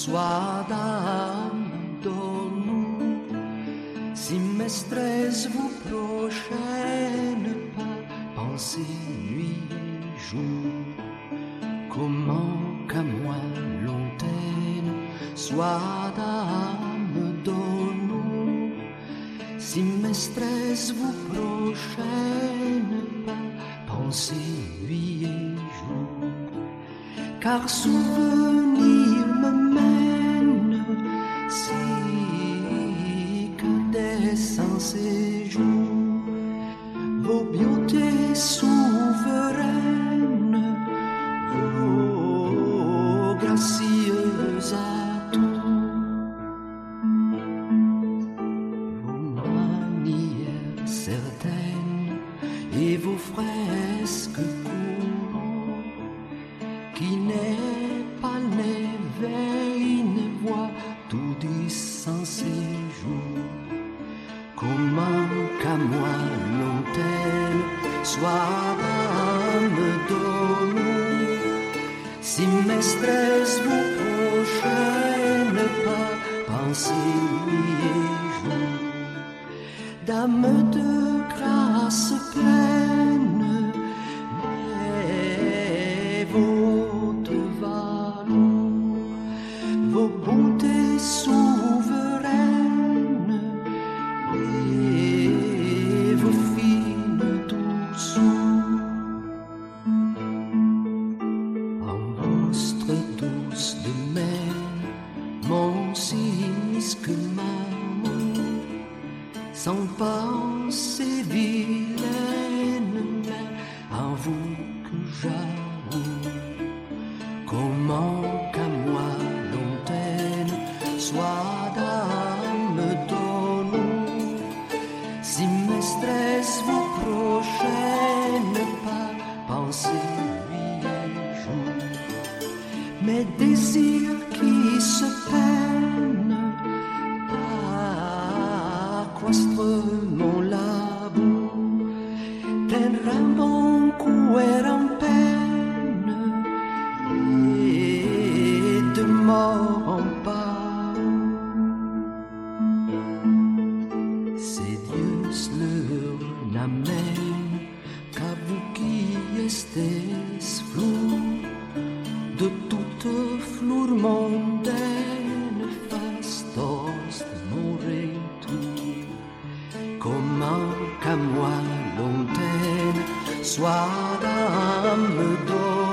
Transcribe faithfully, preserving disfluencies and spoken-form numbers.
soit dame dormo, si mes stress vous prochaine pas, pensez nuit et jour, comment qu'à moi l'antenne soit dame dormo, si mes stress vous prochaine pas, pensez nuit et jour, car souvenir me mène si que des sans séjour, vos beautés souveraines, vos gracieuses atouts, vos manières certaines et vos fresques courants, qui n'est pas n'éveille, ne voit tout dit sans séjour. Comment qu'à moi l'antenne soit me donne, si mes stress vous prochaine pas, pensez nuit et jour, dame de grâce pleine, mais votre valeur, vos bontés souveraines et vos fines douceurs, en votre douce demeure, mon cynisque maman, sans pensée vilaine, mais en vous que j'avoue, comment qu'à moi l'antenne soit dame donne, si mes stress vous prochaine pas, pensez nuit et jour, mes désirs qui se peinent, accroître mon labour, teindre mon cœur en peine, et de mort en pas. C'est Dieu leur n'amène qu'à vous qui estes flou de toute fleur mondaine, fastos de mon retour. Comment qu'à moi l'antenne soit dame d'or,